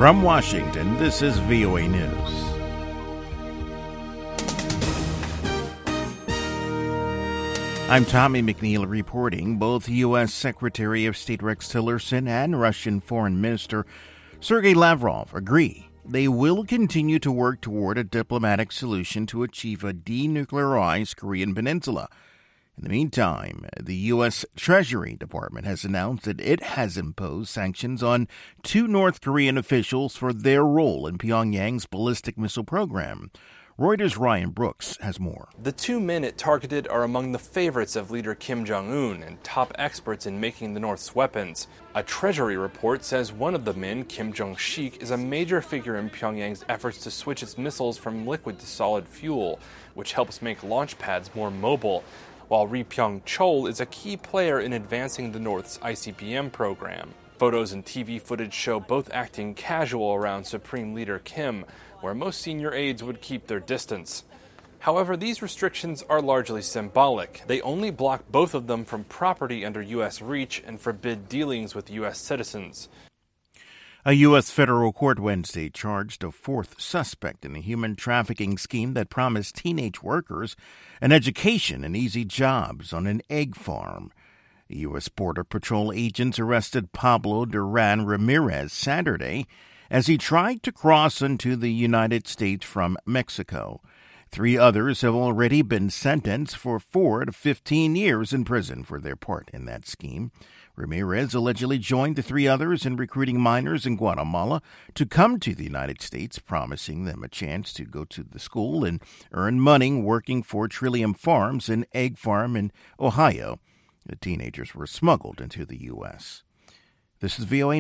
From Washington, this is VOA News. I'm Tommy McNeil reporting. Both U.S. Secretary of State Rex Tillerson and Russian Foreign Minister Sergei Lavrov agree they will continue to work toward a diplomatic solution to achieve a denuclearized Korean peninsula. In the meantime, the U.S. Treasury Department has announced that it has imposed sanctions on two North Korean officials for their role in Pyongyang's ballistic missile program. Reuters' Ryan Brooks has more. The two men it targeted are among the favorites of leader Kim Jong-un and top experts in making the North's weapons. A Treasury report says one of the men, Kim Jong-shik, is a major figure in Pyongyang's efforts to switch its missiles from liquid to solid fuel, which helps make launch pads more mobile, while Ri Pyong-chol is a key player in advancing the North's ICBM program. Photos and TV footage show both acting casual around Supreme Leader Kim, where most senior aides would keep their distance. However, these restrictions are largely symbolic. They only block both of them from property under U.S. reach and forbid dealings with U.S. citizens. A U.S. federal court Wednesday charged a fourth suspect in a human trafficking scheme that promised teenage workers an education and easy jobs on an egg farm. U.S. Border Patrol agents arrested Pablo Duran Ramirez Saturday as he tried to cross into the United States from Mexico. 3 others have already been sentenced for 4 to 15 years in prison for their part in that scheme. Ramirez allegedly joined the 3 others in recruiting minors in Guatemala to come to the United States, promising them a chance to go to the school and earn money working for Trillium Farms, an egg farm in Ohio. The teenagers were smuggled into the U.S. This is VOA